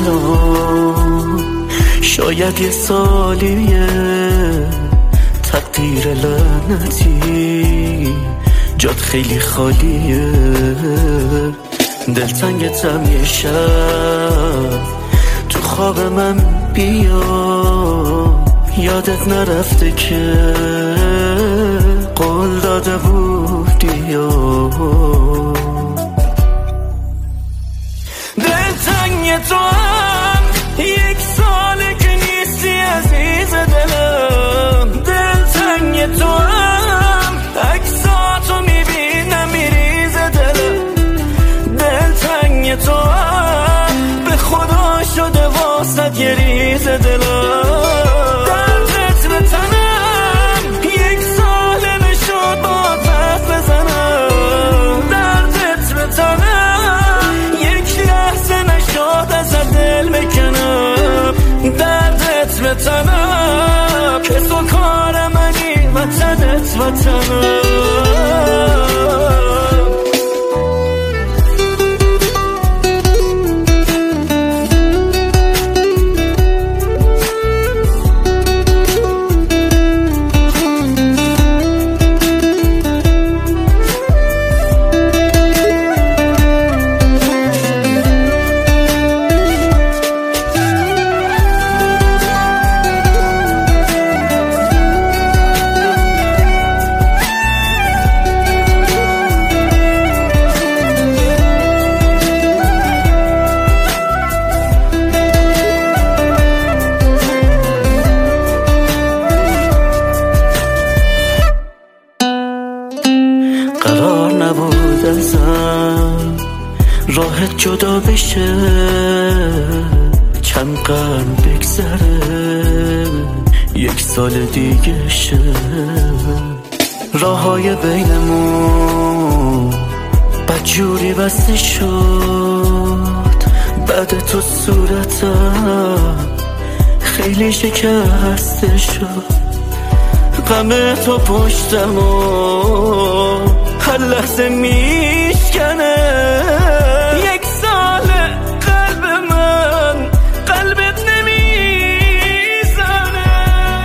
الان شاید یه سالیه تقدیر لعنتی جات خیلی خالیه دلتنگتم یه شب تو خواب من بیا یادت نرفته که قول داده بودی دلتنگ تو هم یک ساله که نیستی عزیز دلم دلتنگ تو هم عکساتو میبینم میریز دلم دلتنگ تو هم به خدا شده واسد یه ریز دلم دردت به تنم یک ساله نشد با پس بزنم دردت به تنم یک لحظه نشد از دل بکنم دردت به تنم که تو کار منی وطنت وطنم قرار نبود ازم راحت جدا بشه چند قرن بگذره یک سال دیگه شه راههای بینمون بدجوری بسته شد بعد تو صورتم خیلی شکسته شد غم تو پشتم و هر لحظه میشکنه یک سال قلب من قلبت نمیزنه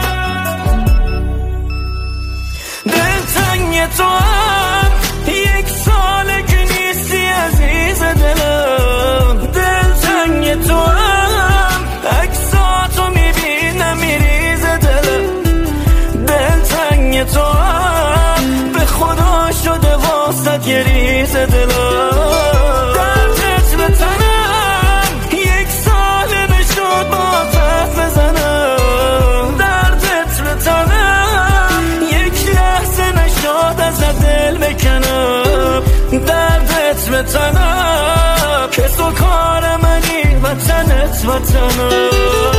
دلتنگ تو هم یک ساله که نیستی عزیز دلم دلتنگ تو هم عکساتو میبینم میریز دلم دلتنگ تو هم به خدا شده واسد یه ریز دلم دردت به تنم یک ساله نشد با پس بزنم دردت به تنم یک لحظه نشد از دل بکنم دردت به تنم که تو کار منی وطنت وطنم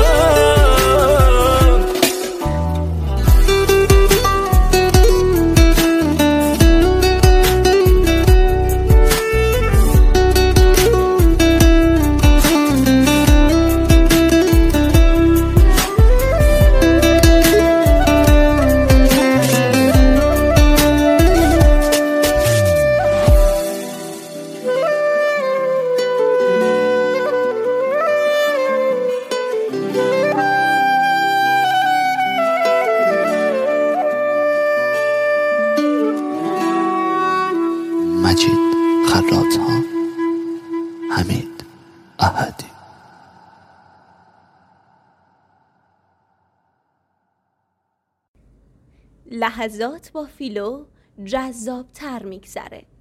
مجید خراط‌ها، حمید احدی. لحظات با فیلو جذاب تر میگذره.